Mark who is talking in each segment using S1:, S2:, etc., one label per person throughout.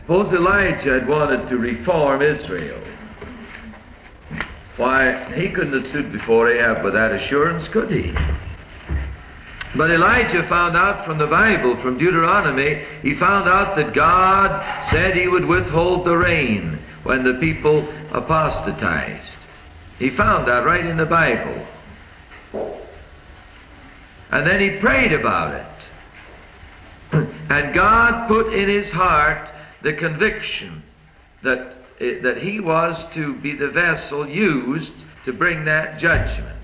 S1: Suppose Elijah had wanted to reform Israel. Why, he couldn't have stood before Ahab with that assurance, could he? But Elijah found out from the Bible, from Deuteronomy, he found out that God said he would withhold the rain when the people apostatized. He found that right in the Bible. And then he prayed about it. And God put in his heart the conviction that he was to be the vessel used to bring that judgment.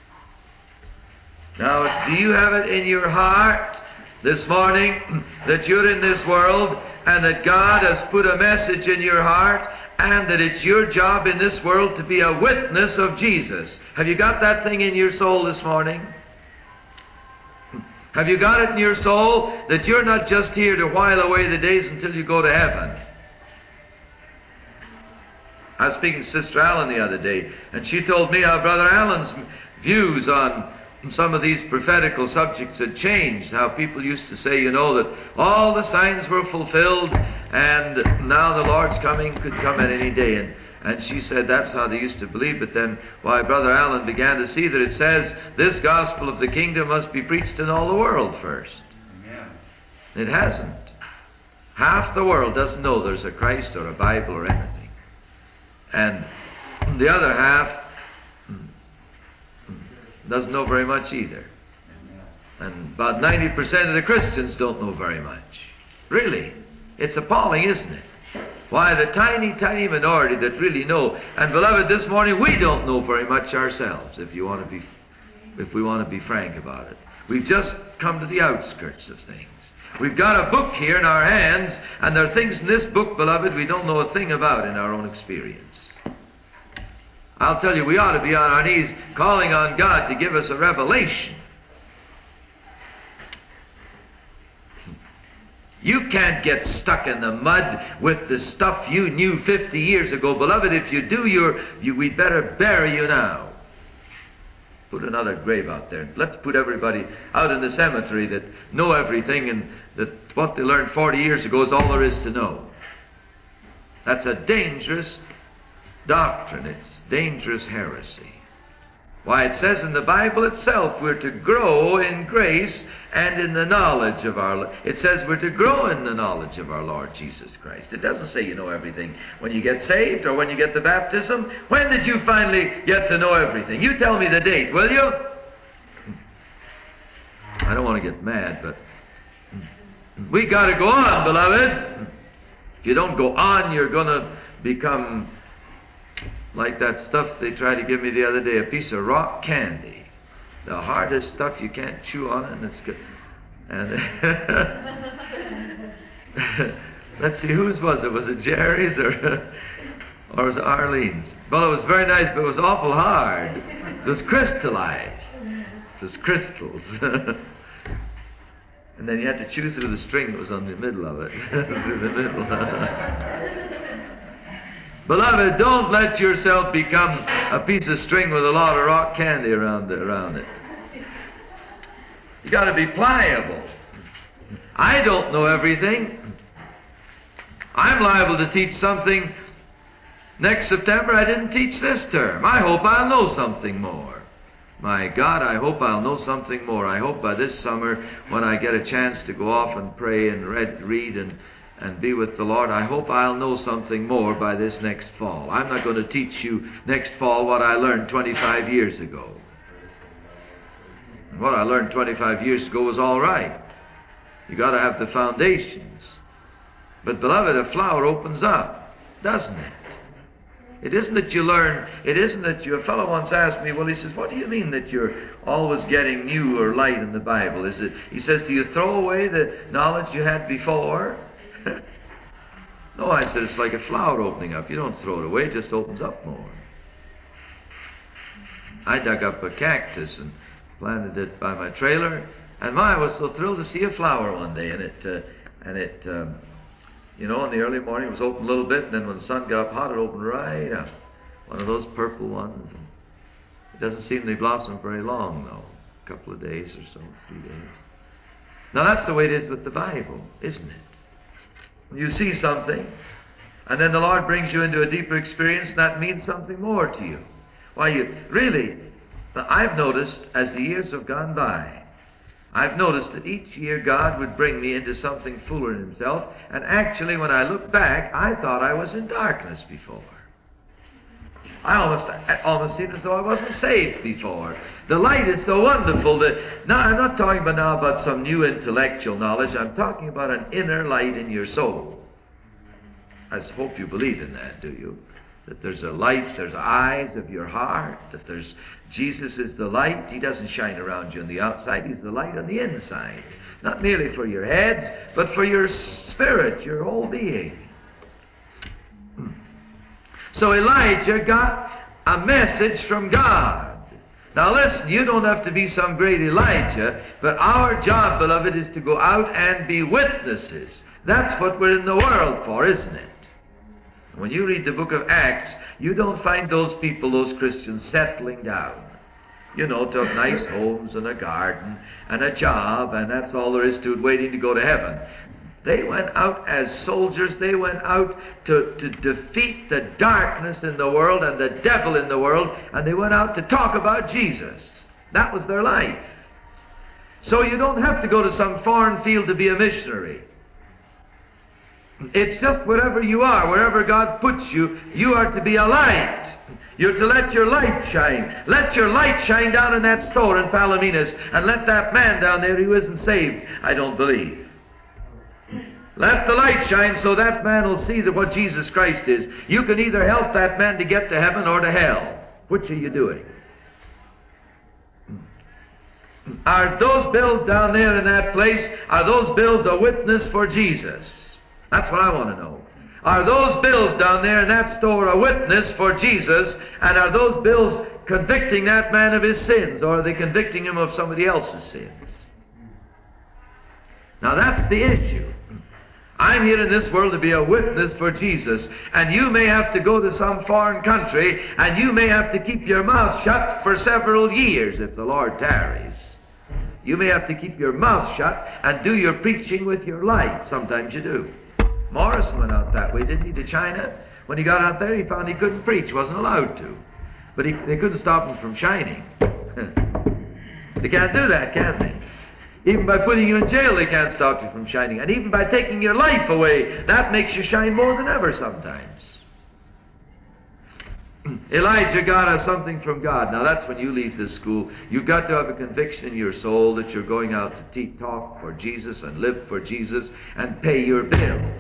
S1: Now, do you have it in your heart this morning that you're in this world and that God has put a message in your heart and that it's your job in this world to be a witness of Jesus? Have you got that thing in your soul this morning? Have you got it in your soul that you're not just here to while away the days until you go to heaven? I was speaking to Sister Allen the other day, and she told me how Brother Allen's views on some of these prophetical subjects had changed. How people used to say, that all the signs were fulfilled, and now the Lord's coming could come at any day. And she said that's how they used to believe. But then, Brother Allen began to see that it says this gospel of the kingdom must be preached in all the world first. Amen. It hasn't. Half the world doesn't know there's a Christ or a Bible or anything. And the other half doesn't know very much either. And about 90% of the Christians don't know very much. Really. It's appalling, isn't it? Why, the tiny, tiny minority that really know. And beloved, this morning we don't know very much ourselves, if we want to be frank about it. We've just come to the outskirts of things. We've got a book here in our hands, and there are things in this book, beloved, we don't know a thing about in our own experience. I'll tell you, we ought to be on our knees calling on God to give us a revelation. You can't get stuck in the mud with the stuff you knew 50 years ago. Beloved, if you do, we'd better bury you now. Put another grave out there. Let's put everybody out in the cemetery that know everything and that what they learned 40 years ago is all there is to know. That's a dangerous doctrine. It's dangerous heresy. Why, it says in the Bible itself we're to grow in grace and in the knowledge of it says we're to grow in the knowledge of our Lord Jesus Christ. It doesn't say you know everything when you get saved or when you get the baptism. When did you finally get to know everything? You tell me the date, will you? I don't want to get mad, but we got to go on, beloved. If you don't go on, you're going to become like that stuff they tried to give me the other day, a piece of rock candy. The hardest stuff you can't chew on, and it's good. And let's see, whose was it? Was it Jerry's or was it Arlene's? Well, it was very nice, but it was awful hard. It was crystallized. It was crystals. And then you had to chew through the string that was on the middle of it. Through the middle. Beloved, don't let yourself become a piece of string with a lot of rock candy around it. You got to be pliable. I don't know everything. I'm liable to teach something next September I didn't teach this term. I hope I'll know something more. My God, I hope I'll know something more. I hope by this summer, when I get a chance to go off and pray and read and be with the Lord, I hope I'll know something more by this next fall. I'm not going to teach you next fall what I learned 25 years ago. What I learned 25 years ago was all right. You got to have the foundations. But beloved, a flower opens up, doesn't it? It isn't that you learn, a fellow once asked me, well, he says, what do you mean that you're always getting new or light in the Bible? He says, do you throw away the knowledge you had before? No, I said, it's like a flower opening up. You don't throw it away, it just opens up more. I dug up a cactus and planted it by my trailer, and I was so thrilled to see a flower one day, and it in the early morning it was open a little bit, and then when the sun got up hot, it opened right up. One of those purple ones. And it doesn't seem they blossom very long, though. A couple of days or so, 3 days. Now that's the way it is with the Bible, isn't it? You see something, and then the Lord brings you into a deeper experience, and that means something more to you. Why, I've noticed as the years have gone by, I've noticed that each year God would bring me into something fuller in Himself, and actually when I look back, I thought I was in darkness before. I almost seemed as though I wasn't saved before. The light is so wonderful that, now I'm not talking about some new intellectual knowledge, I'm talking about an inner light in your soul. I hope you believe in that, do you? That there's a light, there's eyes of your heart, that Jesus is the light. He doesn't shine around you on the outside, He's the light on the inside. Not merely for your heads, but for your spirit, your whole being. So Elijah got a message from God. Now listen, you don't have to be some great Elijah, but our job, beloved, is to go out and be witnesses. That's what we're in the world for, isn't it? When you read the book of Acts, you don't find those people, those Christians, settling down. You know, to have nice homes and a garden and a job, and that's all there is to it, waiting to go to heaven. They went out as soldiers. They went out to defeat the darkness in the world and the devil in the world, and they went out to talk about Jesus. That was their life. So you don't have to go to some foreign field to be a missionary. It's just wherever you are, wherever God puts you, you are to be a light. You're to let your light shine. Let your light shine down in that store in Palominas, and let that man down there who isn't saved, I don't believe. Let the light shine so that man will see that what Jesus Christ is. You can either help that man to get to heaven or to hell. Which are you doing? Are those bills down there in that place, are those bills a witness for Jesus? That's what I want to know. Are those bills down there in that store a witness for Jesus? And are those bills convicting that man of his sins? Or are they convicting him of somebody else's sins? Now that's the issue. I'm here in this world to be a witness for Jesus. And you may have to go to some foreign country, and you may have to keep your mouth shut for several years if the Lord tarries. You may have to keep your mouth shut and do your preaching with your light. Sometimes you do. Morrison went out that way, didn't he, to China? When he got out there, he found he couldn't preach, wasn't allowed to. But they couldn't stop him from shining. They can't do that, can they? Even by putting you in jail, they can't stop you from shining. And even by taking your life away, that makes you shine more than ever sometimes. Elijah got something from God. Now that's when you leave this school. You've got to have a conviction in your soul that you're going out to talk for Jesus and live for Jesus and pay your bills.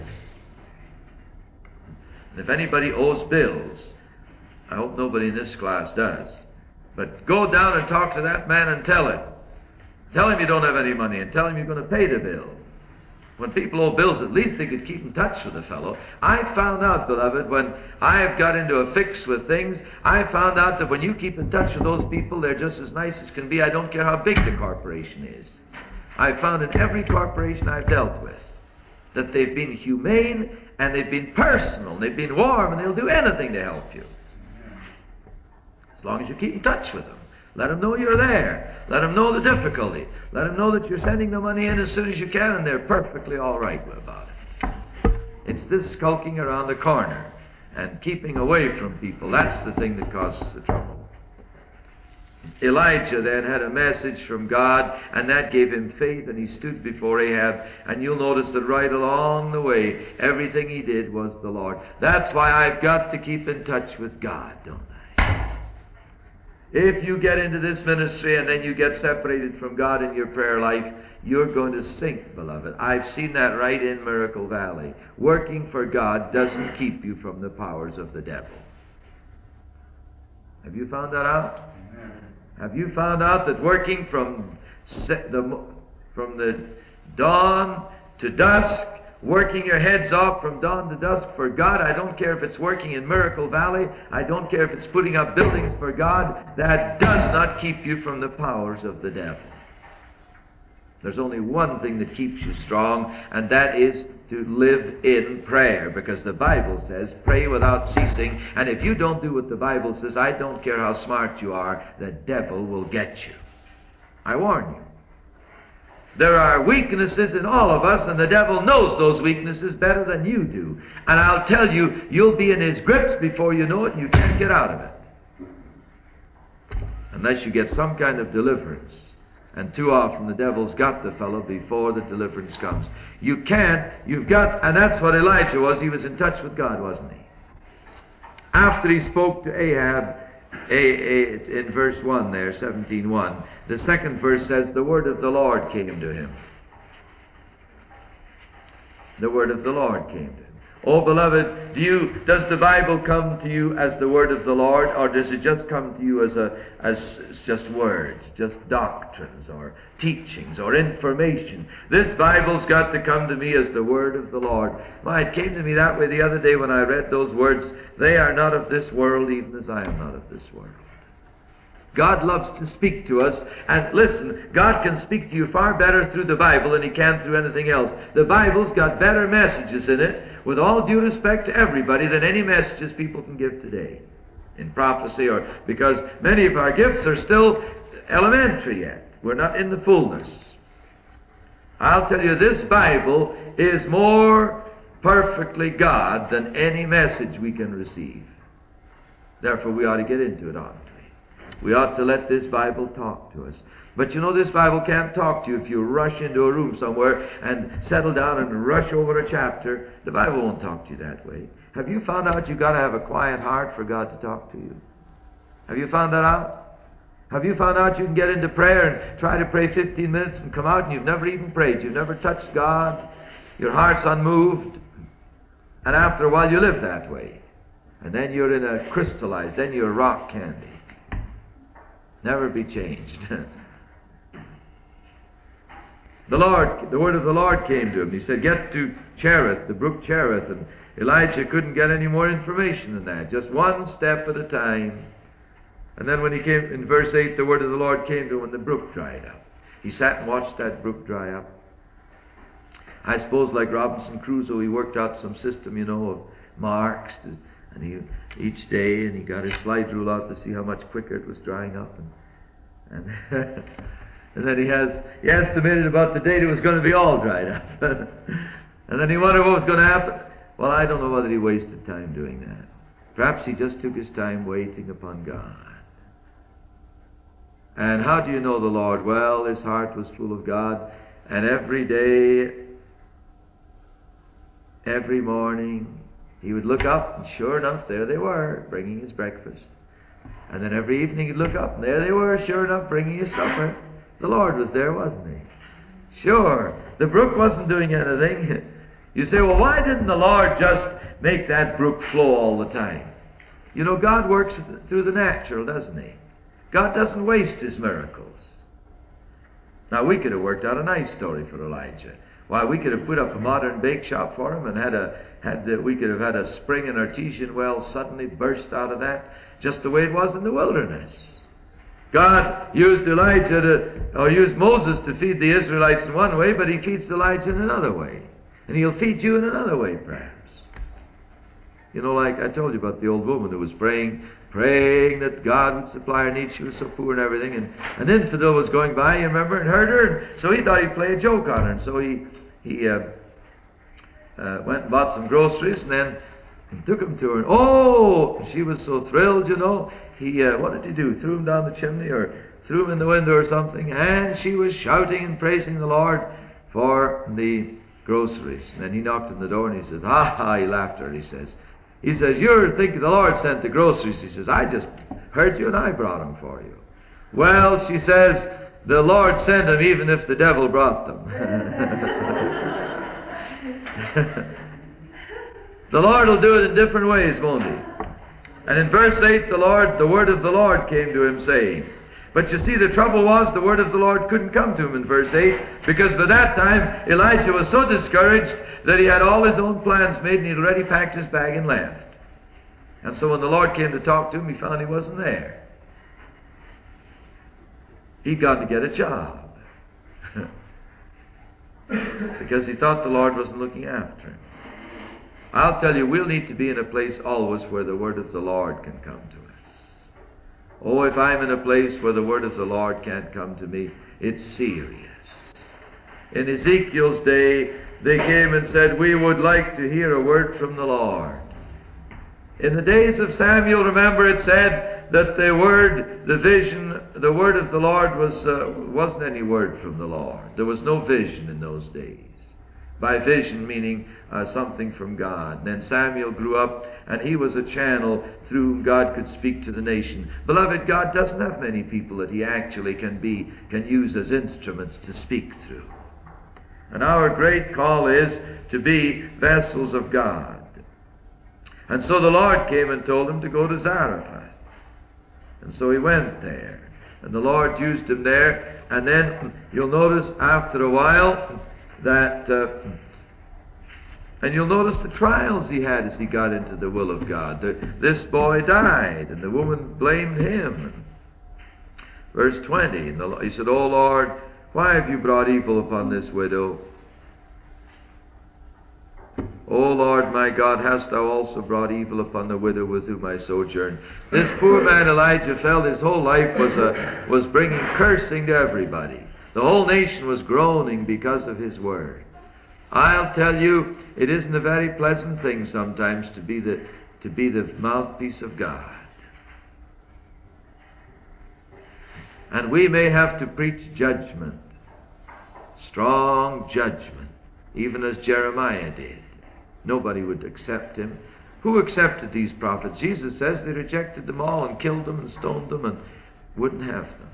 S1: And if anybody owes bills, I hope nobody in this class does, but go down and talk to that man and tell him. Tell him you don't have any money, and tell him you're going to pay the bill. When people owe bills, at least they could keep in touch with the fellow. I found out, beloved, when I have got into a fix with things, I found out that when you keep in touch with those people, they're just as nice as can be. I don't care how big the corporation is. I've found in every corporation I've dealt with that they've been humane, and they've been personal, and they've been warm, and they'll do anything to help you. As long as you keep in touch with them. Let them know you're there. Let them know the difficulty. Let them know that you're sending the money in as soon as you can, and they're perfectly all right about it. It's this skulking around the corner and keeping away from people. That's the thing that causes the trouble. Elijah then had a message from God, and that gave him faith, and he stood before Ahab. And you'll notice that right along the way, everything he did was the Lord. That's why I've got to keep in touch with God, don't I? If you get into this ministry and then you get separated from God in your prayer life, you're going to sink, beloved. I've seen that right in Miracle Valley. Working for God doesn't keep you from the powers of the devil. Have you found that out? Amen. Have you found out that working from the dawn to dusk, working your heads off from dawn to dusk for God, I don't care if it's working in Miracle Valley, I don't care if it's putting up buildings for God, that does not keep you from the powers of the devil. There's only one thing that keeps you strong, and that is to live in prayer, because the Bible says, pray without ceasing, and if you don't do what the Bible says, I don't care how smart you are, the devil will get you. I warn you. There are weaknesses in all of us, and the devil knows those weaknesses better than you do. And I'll tell you, you'll be in his grips before you know it, and you can't get out of it. Unless you get some kind of deliverance. And too often the devil's got the fellow before the deliverance comes. You can't, you've got, and that's what Elijah was. He was in touch with God, wasn't he? After he spoke to Ahab, in verse 1 there, 17:1, the second verse says, the word of the Lord came to him. The word of the Lord came to him. Oh, beloved, does the Bible come to you as the word of the Lord, or does it just come to you as just words, just doctrines, or teachings, or information? This Bible's got to come to me as the word of the Lord. Why, it came to me that way the other day when I read those words. They are not of this world, even as I am not of this world. God loves to speak to us, and listen, God can speak to you far better through the Bible than he can through anything else. The Bible's got better messages in it, with all due respect to everybody, than any messages people can give today in prophecy, or because many of our gifts are still elementary yet. We're not in the fullness. I'll tell you, this Bible is more perfectly God than any message we can receive. Therefore, we ought to get into it, oughtn't we? We ought to let this Bible talk to us. But you know, this Bible can't talk to you if you rush into a room somewhere and settle down and rush over a chapter. The Bible won't talk to you that way. Have you found out you've got to have a quiet heart for God to talk to you? Have you found that out? Have you found out you can get into prayer and try to pray 15 minutes and come out and you've never even prayed? You've never touched God. Your heart's unmoved. And after a while you live that way. And then you're in a crystallized, then you're rock candy. Never be changed. The word of the Lord came to him. He said, get to Cherith, the brook Cherith. And Elijah couldn't get any more information than that. Just one step at a time. And then when he came, in verse 8, the word of the Lord came to him when the brook dried up. He sat and watched that brook dry up. I suppose like Robinson Crusoe, he worked out some system, of marks. And each day, and he got his slide rule out to see how much quicker it was drying up. And and then he estimated about the date it was going to be all dried up. And then he wondered what was going to happen. Well, I don't know whether he wasted time doing that. Perhaps he just took his time waiting upon God. And how do you know the Lord? Well, his heart was full of God. And every day, every morning, he would look up, and sure enough, there they were, bringing his breakfast. And then every evening he'd look up, and there they were, sure enough, bringing his supper. The Lord was there, wasn't he? Sure. The brook wasn't doing anything. You say, well, why didn't the Lord just make that brook flow all the time? God works through the natural, doesn't he? God doesn't waste his miracles. Now, we could have worked out a nice story for Elijah. Why, we could have put up a modern bake shop for him and we could have had a spring and artesian well suddenly burst out of that, just the way it was in the wilderness. God used used Moses to feed the Israelites in one way, but he feeds Elijah in another way. And he'll feed you in another way, perhaps. Like I told you about the old woman who was praying that God would supply her needs. She was so poor and everything. And an infidel was going by, you remember, and heard her. And so he thought he'd play a joke on her. And so he went and bought some groceries and then took them to her. And she was so thrilled, what did he do? Threw him down the chimney or threw him in the window or something. And she was shouting and praising the Lord for the groceries. And then he knocked on the door and he says, he laughed at her, he says, you're thinking the Lord sent the groceries. He says, I just heard you and I brought them for you. Well, she says, the Lord sent them even if the devil brought them. The Lord will do it in different ways, won't he? And in verse 8, the word of the Lord came to him saying, but you see, the trouble was the word of the Lord couldn't come to him in verse 8, because by that time Elijah was so discouraged that he had all his own plans made and he'd already packed his bag and left. And so when the Lord came to talk to him, he found he wasn't there. He'd gone to get a job. Because he thought the Lord wasn't looking after him. I'll tell you, we'll need to be in a place always where the word of the Lord can come to us. Oh, if I'm in a place where the word of the Lord can't come to me, it's serious. In Ezekiel's day, they came and said, "We would like to hear a word from the Lord." In the days of Samuel, remember, it said that the word, the vision, the word of the Lord wasn't any word from the Lord. There was no vision in those days. By vision meaning something from God. And then Samuel grew up, and he was a channel through whom God could speak to the nation. Beloved, God doesn't have many people that He actually can use as instruments to speak through. And our great call is to be vessels of God. And so the Lord came and told him to go to Zarephath. And so he went there. And the Lord used him there. And then you'll notice after a while that, and you'll notice the trials he had as he got into the will of God. This boy died, and the woman blamed him. Verse 20, he said, "O Lord, why have you brought evil upon this widow? O Lord my God, hast thou also brought evil upon the widow with whom I sojourn?" This poor man Elijah felt his whole life was bringing cursing to everybody. The whole nation was groaning because of his word. I'll tell you, it isn't a very pleasant thing sometimes to be the mouthpiece of God. And we may have to preach judgment, strong judgment, even as Jeremiah did. Nobody would accept him. Who accepted these prophets? Jesus says they rejected them all and killed them and stoned them and wouldn't have them.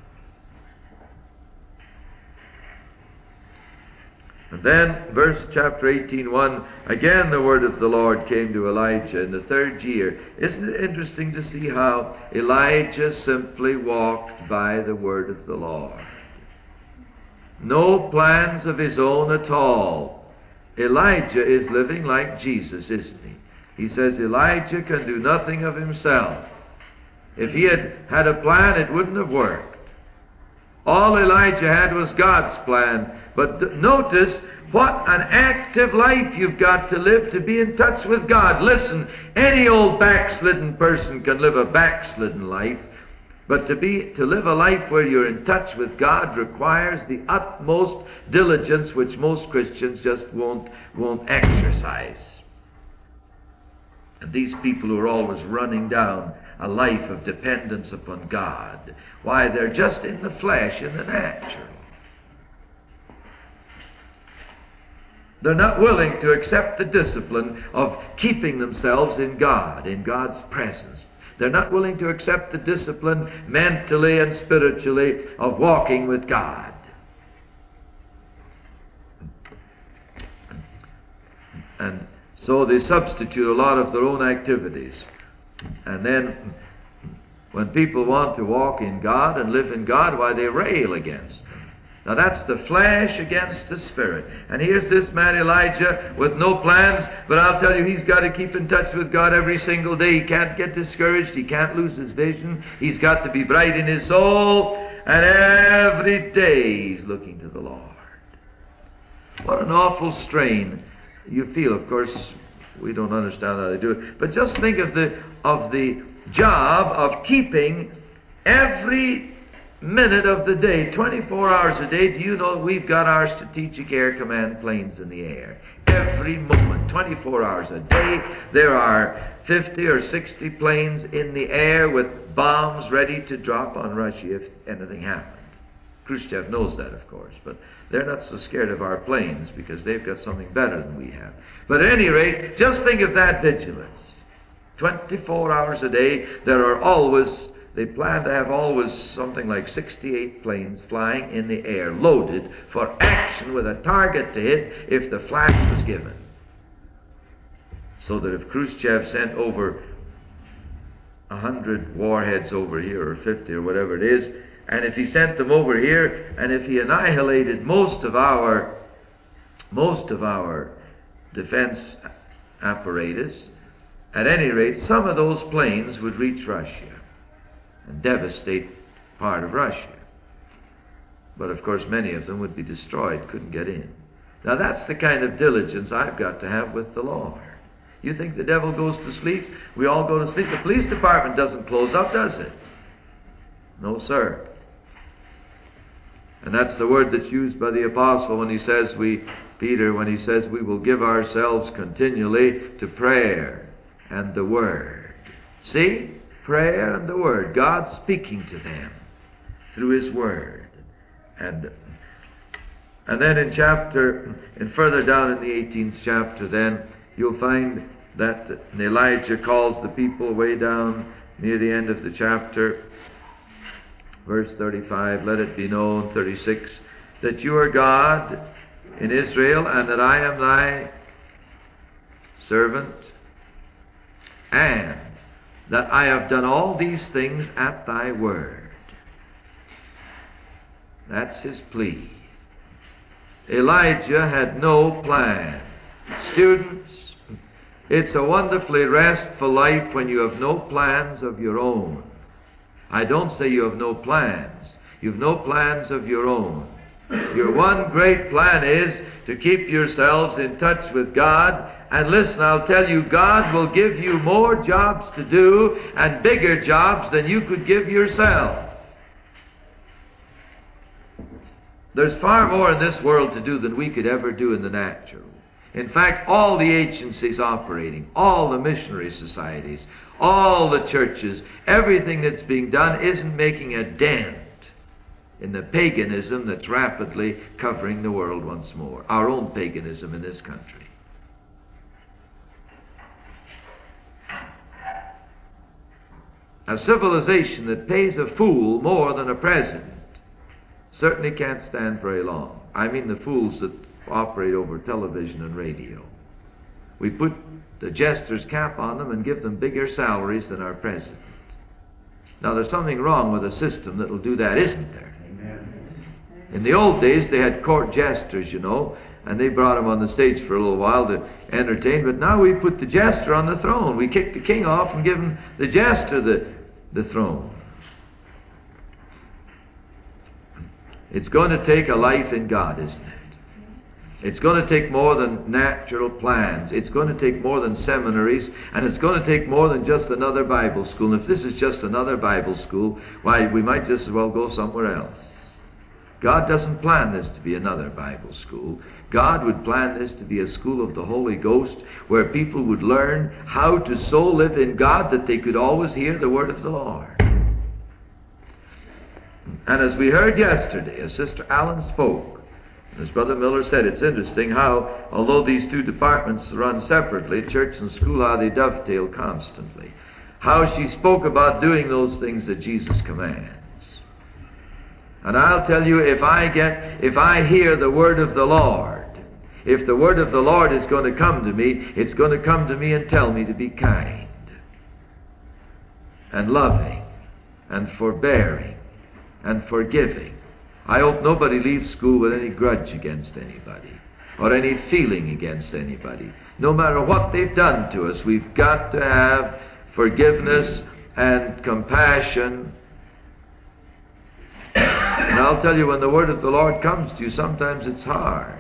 S1: And then, chapter 18:1, again the word of the Lord came to Elijah in the 3rd year. Isn't it interesting to see how Elijah simply walked by the word of the Lord? No plans of his own at all. Elijah is living like Jesus, isn't he? He says Elijah can do nothing of himself. If he had had a plan, it wouldn't have worked. All Elijah had was God's plan. But notice what an active life you've got to live to be in touch with God. Listen, any old backslidden person can live a backslidden life. But to live a life where you're in touch with God requires the utmost diligence, which most Christians just won't exercise. And these people who are always running down a life of dependence upon God, why, they're just in the flesh, in the natural. They're not willing to accept the discipline of keeping themselves in God, in God's presence. They're not willing to accept the discipline mentally and spiritually of walking with God. And so they substitute a lot of their own activities. And then when people want to walk in God and live in God, why, they rail against them. Now that's the flesh against the spirit. And here's this man Elijah with no plans, but I'll tell you, he's got to keep in touch with God every single day. He can't get discouraged. He can't lose his vision. He's got to be bright in his soul. And every day he's looking to the Lord. What an awful strain you feel. Of course, we don't understand how they do it. But just think of the job of keeping every minute of the day, 24 hours a day. Do you know we've got our Strategic Air Command planes in the air? Every moment, 24 hours a day, there are 50 or 60 planes in the air with bombs ready to drop on Russia if anything happened. Khrushchev knows that, of course, but they're not so scared of our planes because they've got something better than we have. But at any rate, just think of that vigilance. 24 hours a day, they plan to have always something like 68 planes flying in the air, loaded for action with a target to hit if the flash was given. So that if Khrushchev sent over 100 warheads over here, or 50 or whatever it is, and if he sent them over here, and if he annihilated most of our defense apparatus, at any rate, some of those planes would reach Russia and devastate part of Russia. But of course many of them would be destroyed, couldn't get in. Now that's the kind of diligence I've got to have with the Lord. You think the devil goes to sleep? We all go to sleep. The police department doesn't close up, does it? No, sir. And that's the word that's used by the apostle when he says Peter, when he says we will give ourselves continually to prayer and the word. See? Prayer and the word. God speaking to them through his word. And then in further down in the 18th chapter, then you'll find that Elijah calls the people way down near the end of the chapter. Verse 35, let it be known, 36, that you are God in Israel, and that I am thy servant, and that I have done all these things at thy word. That's his plea. Elijah had no plan. Students, it's a wonderfully restful life when you have no plans of your own. I don't say you have no plans. You have no plans of your own. Your one great plan is to keep yourselves in touch with God. And listen, I'll tell you, God will give you more jobs to do and bigger jobs than you could give yourself. There's far more in this world to do than we could ever do in the natural. In fact, all the agencies operating, all the missionary societies, all the churches, everything that's being done isn't making a dent in the paganism that's rapidly covering the world once more. Our own paganism in this country. A civilization that pays a fool more than a president certainly can't stand very long. I mean the fools that operate over television and radio. We put the jester's cap on them and give them bigger salaries than our president. Now there's something wrong with a system that will do that, isn't there? Amen. In the old days they had court jesters, you know, and they brought him on the stage for a little while to entertain, but now we put the jester on the throne. We kick the king off and give him the jester the throne. It's going to take a life in God, isn't it? It's going to take more than natural plans. It's going to take more than seminaries, and it's going to take more than just another Bible school. And if this is just another Bible school, why, we might just as well go somewhere else. God doesn't plan this to be another Bible school. God would plan this to be a school of the Holy Ghost, where people would learn how to so live in God that they could always hear the word of the Lord. And as we heard yesterday, as Sister Allen spoke, as Brother Miller said, it's interesting how, although these two departments run separately, church and school, how they dovetail constantly. How she spoke about doing those things that Jesus commands. And I'll tell you, if I hear the word of the Lord, if the word of the Lord is going to come to me, it's going to come to me and tell me to be kind and loving and forbearing and forgiving. I hope nobody leaves school with any grudge against anybody or any feeling against anybody. No matter what they've done to us, we've got to have forgiveness and compassion. And I'll tell you, when the word of the Lord comes to you, sometimes it's hard.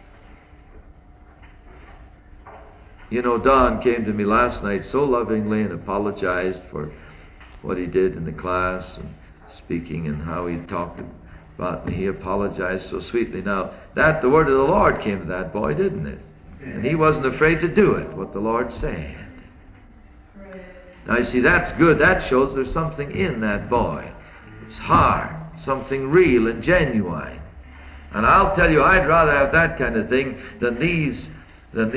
S1: You know, Don came to me last night so lovingly and apologized for what he did in the class and speaking and how he talked about me. He apologized so sweetly. Now, the word of the Lord came to that boy, didn't it? And he wasn't afraid to do it, what the Lord said. Now, you see, that's good. That shows there's something in that boy. It's hard, something real and genuine. And I'll tell you, I'd rather have that kind of thing than than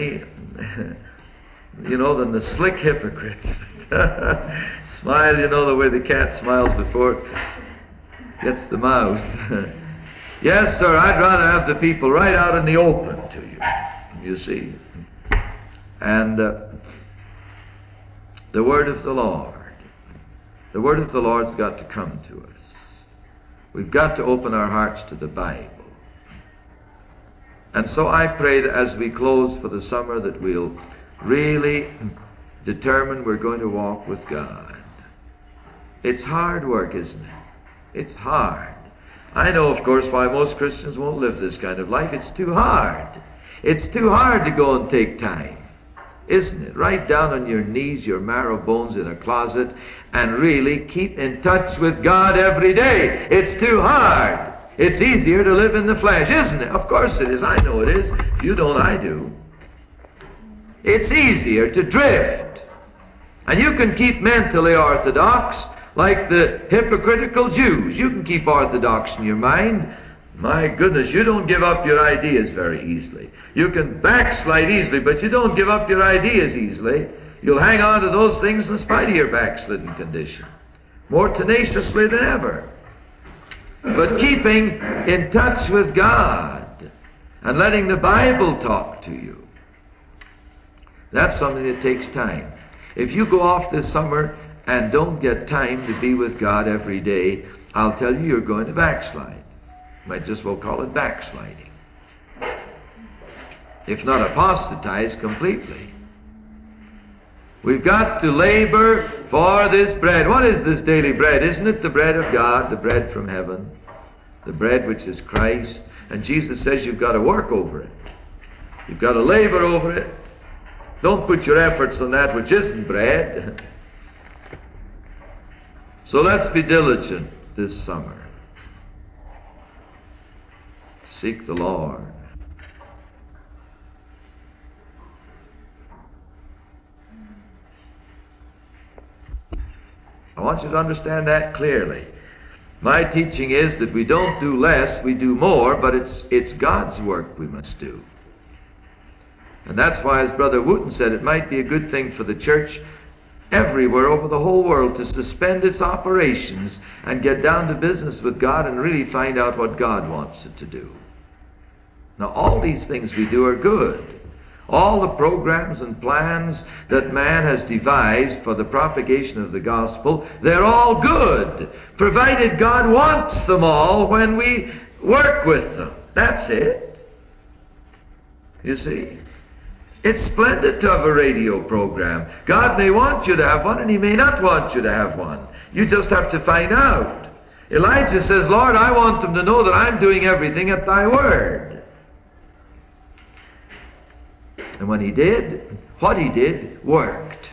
S1: the slick hypocrites. Smile, you know, the way the cat smiles before it gets the mouse. Yes, sir, I'd rather have the people right out in the open to you see. And the word of the Lord. The word of the Lord's got to come to us. We've got to open our hearts to the Bible. And so I pray that as we close for the summer that we'll really determine we're going to walk with God. It's hard work, isn't it? It's hard. I know, of course, why most Christians won't live this kind of life. It's too hard. It's too hard to go and take time, isn't it? Right down on your knees, your marrow bones in a closet, and really keep in touch with God every day. It's too hard. It's easier to live in the flesh, isn't it? Of course it is. I know it is. If you don't, I do. It's easier to drift. And you can keep mentally orthodox like the hypocritical Jews. You can keep orthodox in your mind. My goodness, you don't give up your ideas very easily. You can backslide easily, but you don't give up your ideas easily. You'll hang on to those things in spite of your backslidden condition, more tenaciously than ever. But keeping in touch with God and letting the Bible talk to you, that's something that takes time. If you go off this summer and don't get time to be with God every day, I'll tell you, you're going to backslide. Might just well call it backsliding, if not apostatize completely. We've got to labor for this bread. What is this daily bread? Isn't it the bread of God, the bread from heaven, the bread which is Christ? And Jesus says you've got to work over it. You've got to labor over it. Don't put your efforts on that which isn't bread. So let's be diligent this summer. Seek the Lord. I want you to understand that clearly. My teaching is that we don't do less, we do more, but it's God's work we must do. And that's why, as Brother Wooten said, it might be a good thing for the church everywhere over the whole world to suspend its operations and get down to business with God and really find out what God wants it to do. Now, all these things we do are good. All the programs and plans that man has devised for the propagation of the gospel, they're all good, provided God wants them all when we work with them. That's it. You see? It's splendid to have a radio program. God may want you to have one, and He may not want you to have one. You just have to find out. Elijah says, Lord, I want them to know that I'm doing everything at Thy word. And when he did, what he did worked.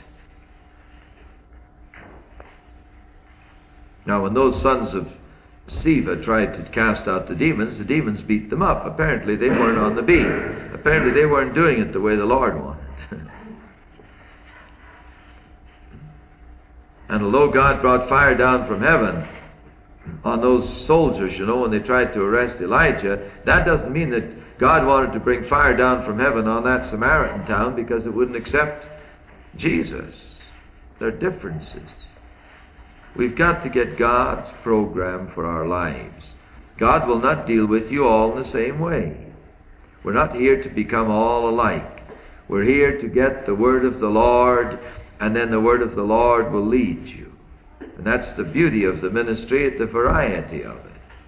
S1: Now, when those sons of Sceva tried to cast out the demons beat them up. Apparently, they weren't on the beat. Apparently, they weren't doing it the way the Lord wanted. And although God brought fire down from heaven on those soldiers, when they tried to arrest Elijah, that doesn't mean that God wanted to bring fire down from heaven on that Samaritan town because it wouldn't accept Jesus. There are differences. We've got to get God's program for our lives. God will not deal with you all in the same way. We're not here to become all alike. We're here to get the word of the Lord, and then the word of the Lord will lead you. And that's the beauty of the ministry, the variety of it.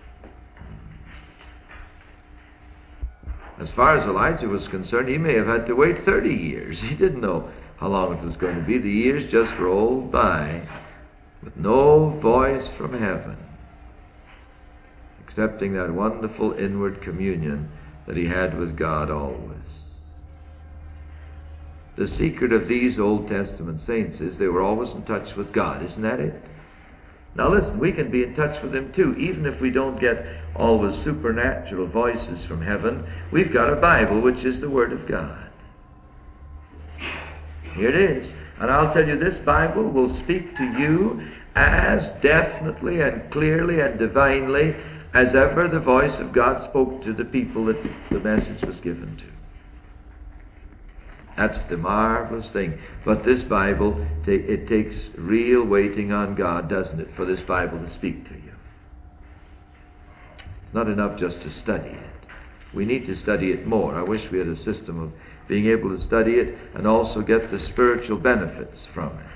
S1: As far as Elijah was concerned, he may have had to wait 30 years. He didn't know how long it was going to be. The years just rolled by with no voice from heaven, excepting that wonderful inward communion that he had with God always. The secret of these Old Testament saints is they were always in touch with God. Isn't that it? Now listen, we can be in touch with Him too, even if we don't get always supernatural voices from heaven. We've got a Bible, which is the Word of God. Here it is. And I'll tell you, this Bible will speak to you as definitely and clearly and divinely as ever the voice of God spoke to the people that the message was given to. That's the marvelous thing. But this Bible, it takes real waiting on God, doesn't it, for this Bible to speak to you. It's not enough just to study it. We need to study it more. I wish we had a system of being able to study it and also get the spiritual benefits from it.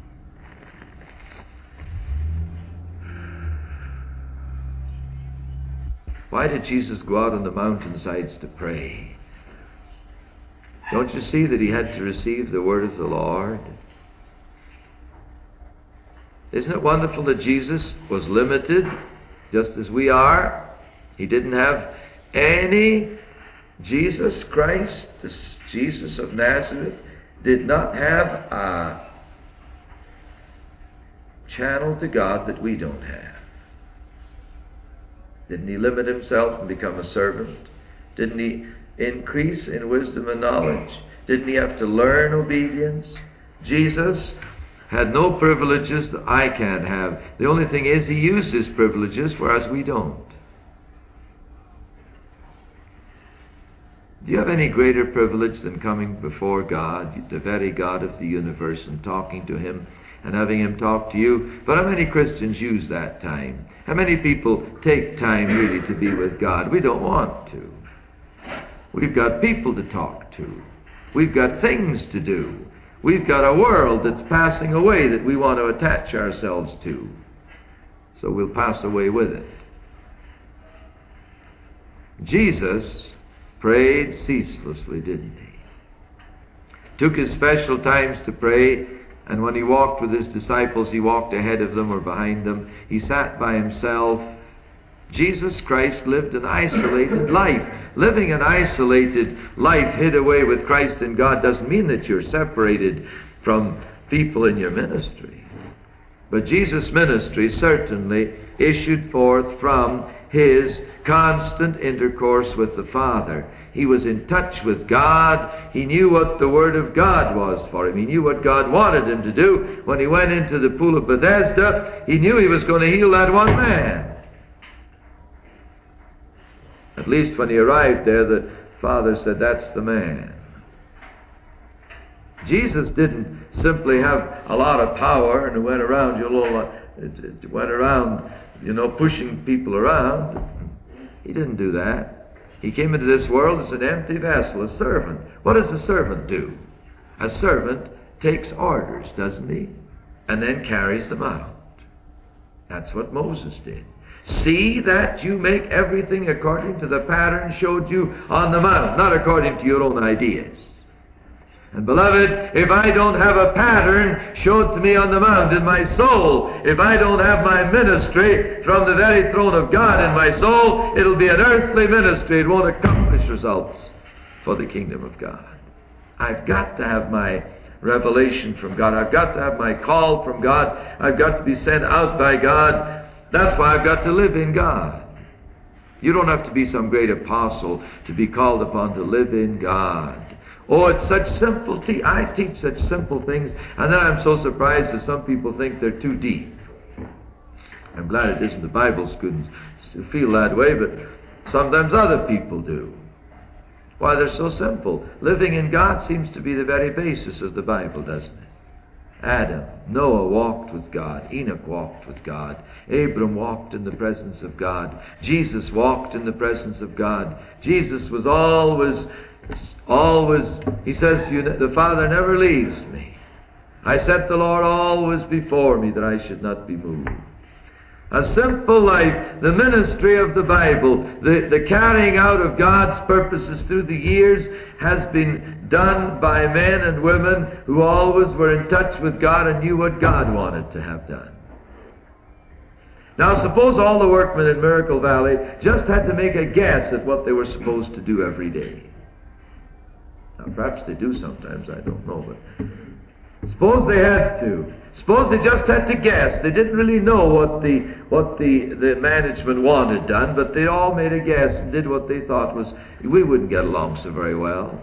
S1: Why did Jesus go out on the mountainsides to pray? Don't you see that He had to receive the word of the Lord? Isn't it wonderful that Jesus was limited, just as we are? He didn't have any. Jesus Christ, this Jesus of Nazareth, did not have a channel to God that we don't have. Didn't he limit himself and become a servant? Didn't he increase in wisdom and knowledge? Didn't he have to learn obedience? Jesus had no privileges that I can't have. The only thing is he used his privileges, whereas we don't. Do you have any greater privilege than coming before God, the very God of the universe, and talking to him and having him talk to you? But how many Christians use that time? How many people take time really to be with God? We don't want to. We've got people to talk to. We've got things to do. We've got a world that's passing away that we want to attach ourselves to. So we'll pass away with it. Jesus prayed ceaselessly, didn't he? Took his special times to pray, and when he walked with his disciples, he walked ahead of them or behind them. He sat by himself. Jesus Christ lived an isolated life. Living an isolated life hid away with Christ and God doesn't mean that you're separated from people in your ministry. But Jesus' ministry certainly issued forth from his constant intercourse with the Father. He was in touch with God. He knew what the Word of God was for him. He knew what God wanted him to do. When he went into the pool of Bethesda, he knew he was going to heal that one man. At least when he arrived there, the Father said, "That's the man." Jesus didn't simply have a lot of power and went around, pushing people around. He didn't do that. He came into this world as an empty vessel, a servant. What does a servant do? A servant takes orders, doesn't he? And then carries them out. That's what Moses did. See that you make everything according to the pattern showed you on the mount, not according to your own ideas. And beloved, if I don't have a pattern showed to me on the mount in my soul, if I don't have my ministry from the very throne of God in my soul, it'll be an earthly ministry. It won't accomplish results for the kingdom of God. I've got to have my revelation from God. I've got to have my call from God. I've got to be sent out by God. That's why I've got to live in God. You don't have to be some great apostle to be called upon to live in God. Oh, it's such simplicity. I teach such simple things, and then I'm so surprised that some people think they're too deep. I'm glad it isn't the Bible students who feel that way, but sometimes other people do. Why, they're so simple. Living in God seems to be the very basis of the Bible, doesn't it? Adam, Noah walked with God. Enoch walked with God. Abram walked in the presence of God. Jesus walked in the presence of God. Jesus was always, he says, the Father never leaves me. I set the Lord always before me that I should not be moved. A simple life, the ministry of the Bible, the carrying out of God's purposes through the years has been done by men and women who always were in touch with God and knew what God wanted to have done. Now suppose all the workmen in Miracle Valley just had to make a guess at what they were supposed to do every day. Now perhaps they do sometimes, I don't know, but suppose they had to. Suppose they just had to guess. They didn't really know what the management wanted done, but they all made a guess and did what they thought was, we wouldn't get along so very well.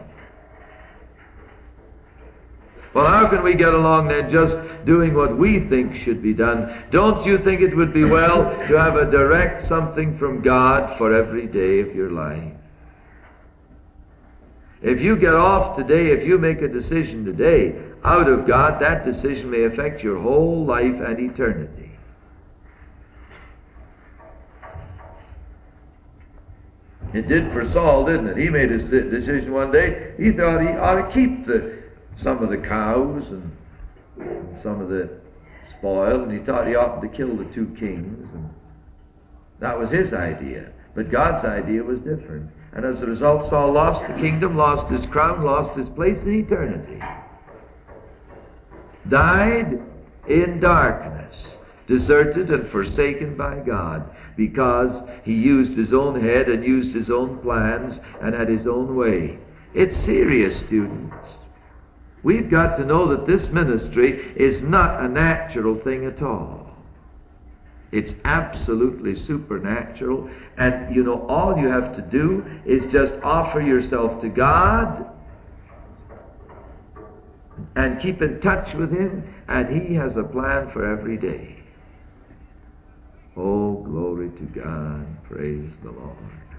S1: Well, how can we get along then just doing what we think should be done? Don't you think it would be well to have a direct something from God for every day of your life? If you get off today, if you make a decision today out of God, that decision may affect your whole life and eternity. It did for Saul, didn't it? He made his decision one day. He thought he ought to keep some of the cows and some of the spoil, and he thought he ought to kill the 2 kings. And that was his idea. But God's idea was different. And as a result, Saul lost the kingdom, lost his crown, lost his place in eternity. Died in darkness, deserted and forsaken by God, because he used his own head and used his own plans and had his own way. It's serious, students. We've got to know that this ministry is not a natural thing at all. It's absolutely supernatural. And you know, all you have to do is just offer yourself to God and keep in touch with Him, and He has a plan for every day. Oh, glory to God. Praise the Lord.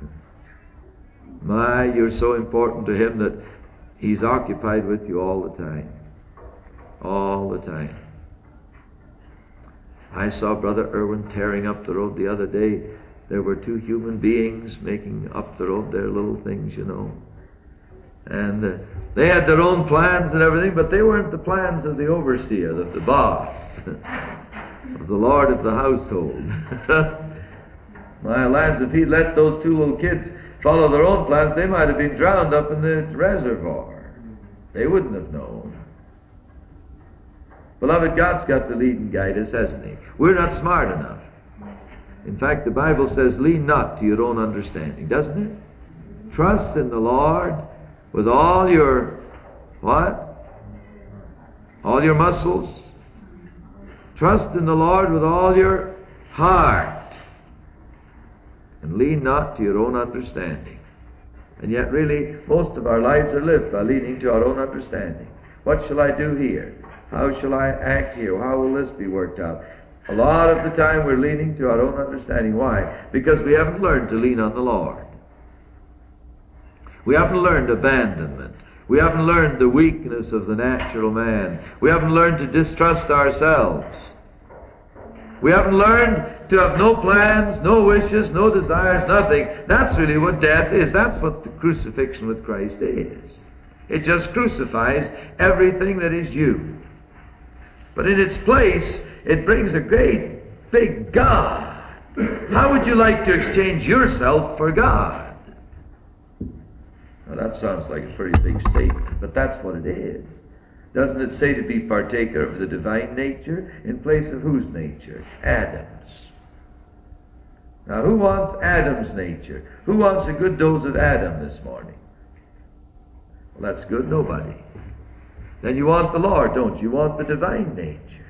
S1: My, you're so important to Him that He's occupied with you all the time. All the time. I saw Brother Irwin tearing up the road the other day. There were two human beings making up the road, their little things, you know. And they had their own plans and everything, but they weren't the plans of the overseer, of the boss, of the Lord of the household. My lads, if he'd let those two little kids follow their own plans, they might have been drowned up in the reservoir. They wouldn't have known. Beloved, God's got to lead and guide us, hasn't He? We're not smart enough. In fact, the Bible says, lean not to your own understanding, doesn't it? Trust in the Lord with all your, what? All your muscles. Trust in the Lord with all your heart. And lean not to your own understanding. And yet really, most of our lives are lived by leaning to our own understanding. What shall I do here? How shall I act here? How will this be worked out? A lot of the time we're leaning to our own understanding. Why? Because we haven't learned to lean on the Lord. We haven't learned abandonment. We haven't learned the weakness of the natural man. We haven't learned to distrust ourselves. We haven't learned to have no plans, no wishes, no desires, nothing. That's really what death is. That's what the crucifixion with Christ is. It just crucifies everything that is you. But in its place, it brings a great big God. How would you like to exchange yourself for God? Now that sounds like a pretty big statement, but that's what it is. Doesn't it say to be partaker of the divine nature in place of whose nature? Adam's. Now who wants Adam's nature? Who wants a good dose of Adam this morning? Well, that's good. Nobody. Then you want the Lord, don't you? You want the divine nature.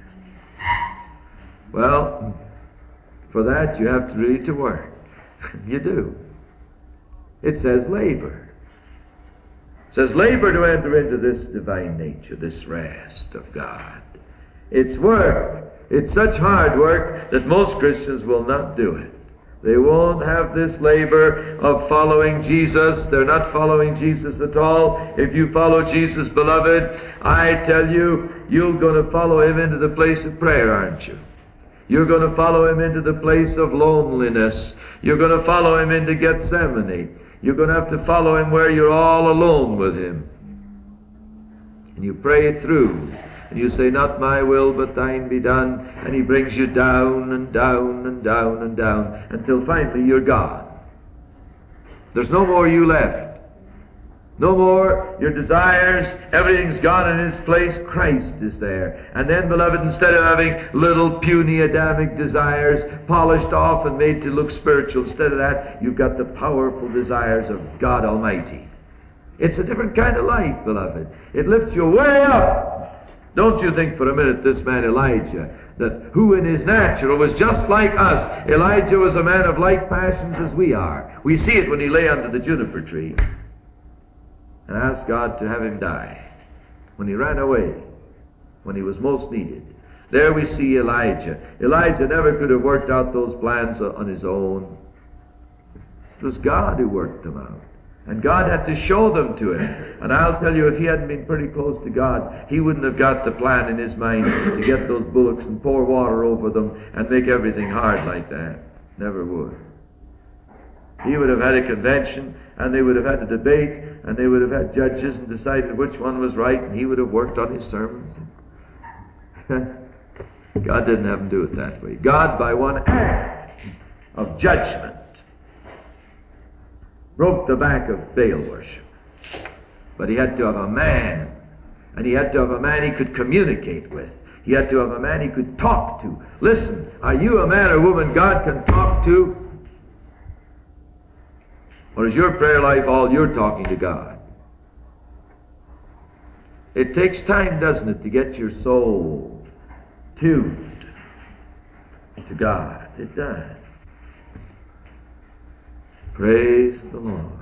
S1: Well, for that you have to really to work. You do. It says labor. It says labor to enter into this divine nature, this rest of God. It's work. It's such hard work that most Christians will not do it. They won't have this labor of following Jesus. They're not following Jesus at all. If you follow Jesus, beloved, I tell you, you're going to follow Him into the place of prayer, aren't you? You're going to follow Him into the place of loneliness. You're going to follow Him into Gethsemane. You're going to have to follow Him where you're all alone with Him. And you pray through. And you say, not my will, but thine be done. And He brings you down and down and down and down until finally you're gone. There's no more you left. No more your desires. Everything's gone in its place. Christ is there. And then, beloved, instead of having little puny Adamic desires polished off and made to look spiritual, instead of that, you've got the powerful desires of God Almighty. It's a different kind of life, beloved. It lifts you way up. Don't you think for a minute this man Elijah, that who in his natural was just like us. Elijah was a man of like passions as we are. We see it when he lay under the juniper tree and asked God to have him die. When he ran away, when he was most needed. There we see Elijah. Elijah never could have worked out those plans on his own. It was God who worked them out. And God had to show them to him. And I'll tell you, if he hadn't been pretty close to God, he wouldn't have got the plan in his mind to get those bullocks and pour water over them and make everything hard like that. Never would. He would have had a convention, and they would have had a debate, and they would have had judges and decided which one was right, and he would have worked on his sermons. God didn't have him do it that way. God, by one act of judgment, broke the back of Baal worship. But he had to have a man. And he had to have a man he could communicate with. He had to have a man he could talk to. Listen, are you a man or woman God can talk to? Or is your prayer life all you're talking to God? It takes time, doesn't it, to get your soul tuned to God. It does. Praise the Lord.